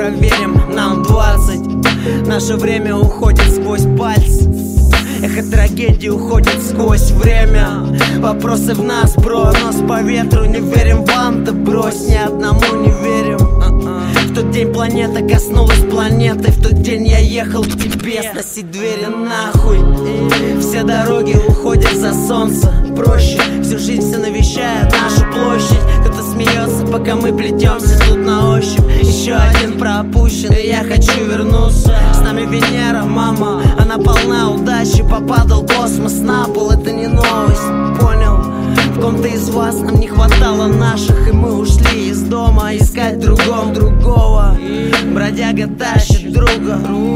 проверим, нам 20. Наше время уходит сквозь пальцы. Эхо трагедии уходит сквозь время. Вопросы в нас, бро, нос по ветру. Не верим вам, да брось, ни одному не верим. В тот день планета коснулась планеты. В тот день я ехал к тебе сносить двери нахуй. Все дороги уходят за солнце. Проще, всю жизнь все навещает нашу площадь. Кто-то смеется, пока мы плетемся тут на ощупь. Еще один пропущен, и я хочу вернуться. С нами Венера, мама, она полна удачи. Попадал космос на пол, это не новость, понял? В ком-то из вас нам не хватало наших, и мы ушли из дома искать в другом другого. Бродяга тащит друга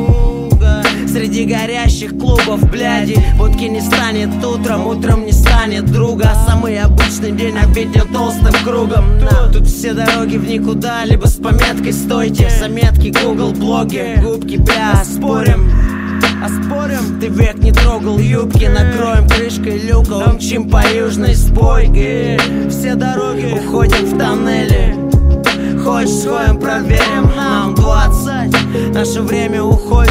среди горящих клубов, бляди. Водки не станет утром, утром не станет друга. Самый обычный день обведен толстым кругом. Тут все дороги в никуда, либо с пометкой «Стойте». Заметки, Google, блоги, губки, бля, спорим. А спорим, ты век не трогал юбки. Накроем крышкой люка, умчим по южной спойке. Все дороги уходят в тоннели. Хочешь, сходим, проверим, нам 20. Наше время уходит.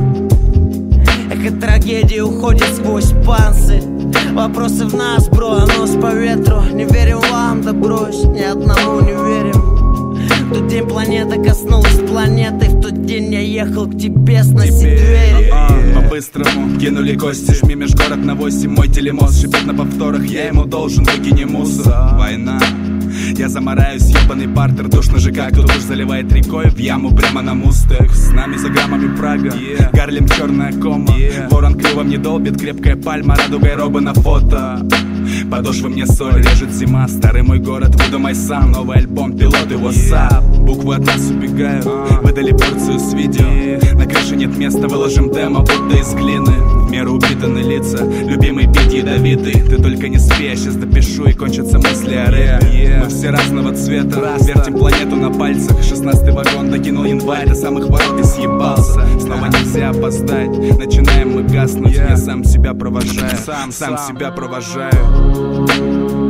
Эхо трагедии уходит сквозь панцирь. Вопросы в нас, бро, нос по ветру. Не верим вам, да брось, ни одному не верим. В тот день планета коснулась планеты. В тот день я ехал к тебе сносить двери. По-быстрому кинули кости. Жми межгород на 8, мой телемост шипит на повторах. Я ему должен, выкини мусор. Война. Я замараюсь, ебаный партер, душно же как душ заливает рекой в яму прямо на мустах. С нами за граммами Прага, Гарлем черная кома, ворон клювом не долбит, крепкая пальма, радугой робы на фото. Подошвы мне соль, режет зима, старый мой город, выдумай сам. Новый альбом, пилоты, WhatsApp. Буквы от нас убегают, выдали порцию с видео. На крыше нет места, выложим демо, будто из глины. В меру упитаны лица, любимый бит ядовитый. Ты только не спи, я сейчас допишу и кончатся мысли о ре. Мы все разного цвета, вертим планету на пальцах. 16-й вагон докинул январь, до самых ворот и съебался. Снова нельзя опоздать, начинаем мы гаснуть. Я сам себя провожаю, сам себя провожаю.